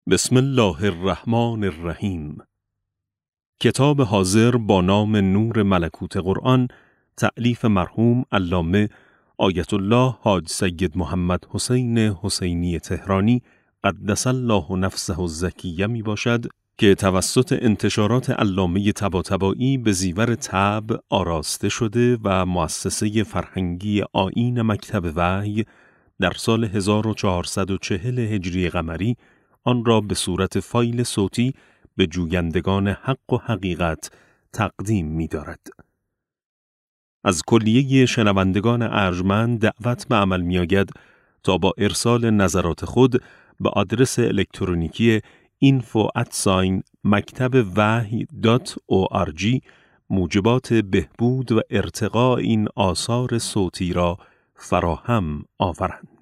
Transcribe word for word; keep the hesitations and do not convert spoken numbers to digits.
بسم الله الرحمن الرحیم. کتاب حاضر با نام نور ملکوت قرآن، تألیف مرحوم علامه آیت الله حاج سید محمد حسین حسینی تهرانی قدس الله نفسه الزکیه می باشد که توسط انتشارات علامه طباطبایی به زیور طبع آراسته شده و مؤسسه فرهنگی آیین مکتب وحی در سال هزار و چهارصد و چهل هجری قمری آن را به صورت فایل صوتی به جویندگان حق و حقیقت تقدیم می دارد. از کلیه شنوندگان ارجمند دعوت به عمل می آید تا با ارسال نظرات خود به آدرس الکترونیکی اینفو ات مکتب وحی دات او آر جی موجبات بهبود و ارتقاء این آثار صوتی را فراهم آورند.